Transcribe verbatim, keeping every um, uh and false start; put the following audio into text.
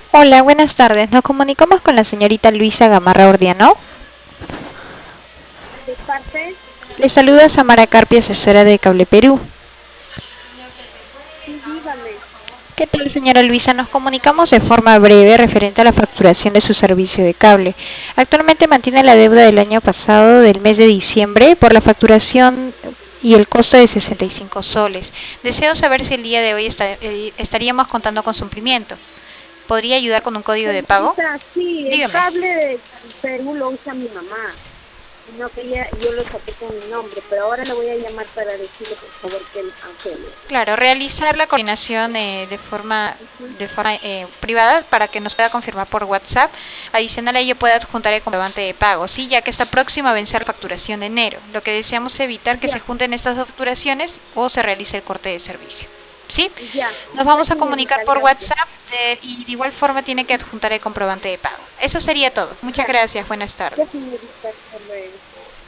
Hola, buenas tardes. Nos comunicamos con la señorita Luisa Gamarra Ordiano. De parte, Le saluda Samara Carpio, asesora de Cable Perú. sí, dígame. ¿Qué tal, señora Luisa? Nos comunicamos de forma breve referente a la facturación de su servicio de cable. Actualmente mantiene la deuda del año pasado, del mes de diciembre, por la facturación y el costo de sesenta y cinco soles. Deseo saber si el día de hoy está- eh, estaríamos contando con su cumplimiento. ¿Podría ayudar con un código de pago? Señorita, sí, el Dígame. cable de Perú lo usa mi mamá. No que ella, yo lo saqué con mi nombre, pero ahora le voy a llamar para decirle por favor que él cancele. Claro, realizar la coordinación eh, de forma Ujú. de forma eh, privada para que nos pueda confirmar por WhatsApp. Adicional a ello puede adjuntar el comprobante de pago, sí, ya que está próxima a vencer la facturación de enero. Lo que deseamos es evitar que se Ya, junten estas dos facturaciones o se realice el corte de servicio. ¿Sí? ya, Nos ya, vamos a comunicar señorita, por gracias. WhatsApp eh, y de igual forma tiene que adjuntar el comprobante de pago. Eso sería todo. Muchas Ya, gracias. Buenas ya, tardes. señorita, hasta luego.